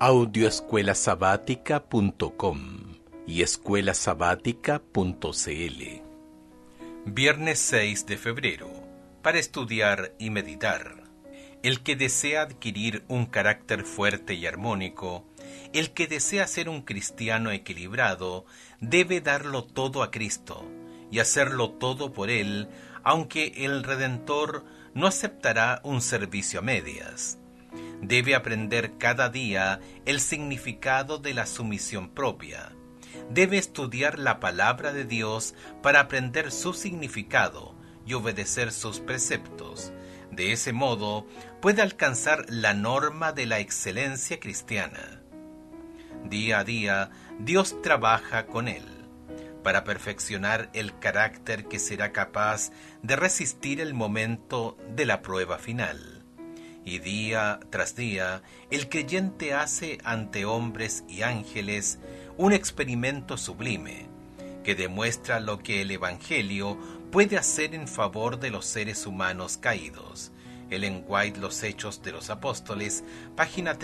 audioescuelasabática.com y escuelasabática.cl. Viernes 6 de febrero, para estudiar y meditar. El que desea adquirir un carácter fuerte y armónico, el que desea ser un cristiano equilibrado, debe darlo todo a Cristo y hacerlo todo por Él, aunque el Redentor no aceptará un servicio a medias. Debe aprender cada día el significado de la sumisión propia. Debe estudiar la palabra de Dios para aprender su significado y obedecer sus preceptos. De ese modo, puede alcanzar la norma de la excelencia cristiana. Día a día, Dios trabaja con él para perfeccionar el carácter que será capaz de resistir el momento de la prueba final. Y día tras día, el creyente hace ante hombres y ángeles un experimento sublime, que demuestra lo que el Evangelio puede hacer en favor de los seres humanos caídos. Ellen White, Los Hechos de los Apóstoles, página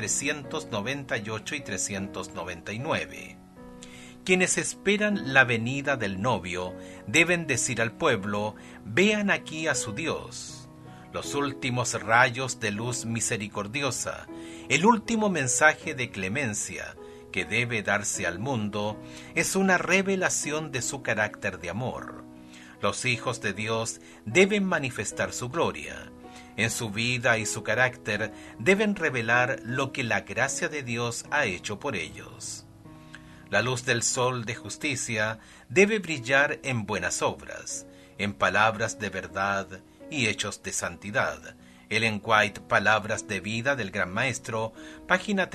398 y 399. Quienes esperan la venida del novio deben decir al pueblo: vean aquí a su Dios. Los últimos rayos de luz misericordiosa, el último mensaje de clemencia que debe darse al mundo, es una revelación de su carácter de amor. Los hijos de Dios deben manifestar su gloria. En su vida y su carácter deben revelar lo que la gracia de Dios ha hecho por ellos. La luz del sol de justicia debe brillar en buenas obras, en palabras de verdad y hechos de santidad. Ellen White, Palabras de Vida del Gran Maestro, página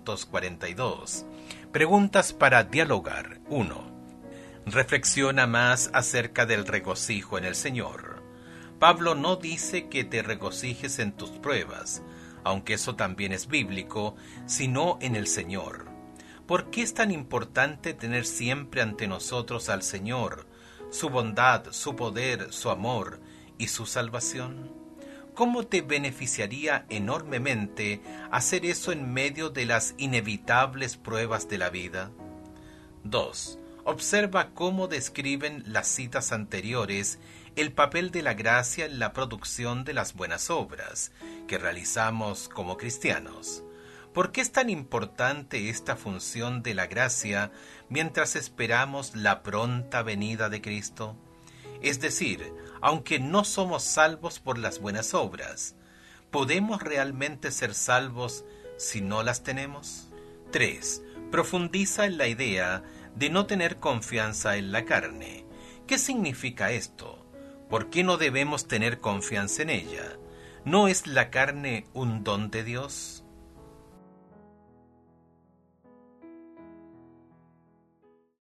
342. Preguntas para dialogar. 1. Reflexiona más acerca del regocijo en el Señor. Pablo no dice que te regocijes en tus pruebas, aunque eso también es bíblico, sino en el Señor. ¿Por qué es tan importante tener siempre ante nosotros al Señor, su bondad, su poder, su amor y su salvación? ¿Cómo te beneficiaría enormemente hacer eso en medio de las inevitables pruebas de la vida? 2. Observa cómo describen las citas anteriores el papel de la gracia en la producción de las buenas obras que realizamos como cristianos. ¿Por qué es tan importante esta función de la gracia mientras esperamos la pronta venida de Cristo? Es decir, aunque no somos salvos por las buenas obras, ¿podemos realmente ser salvos si no las tenemos? 3. Profundiza en la idea de no tener confianza en la carne. ¿Qué significa esto? ¿Por qué no debemos tener confianza en ella? ¿No es la carne un don de Dios?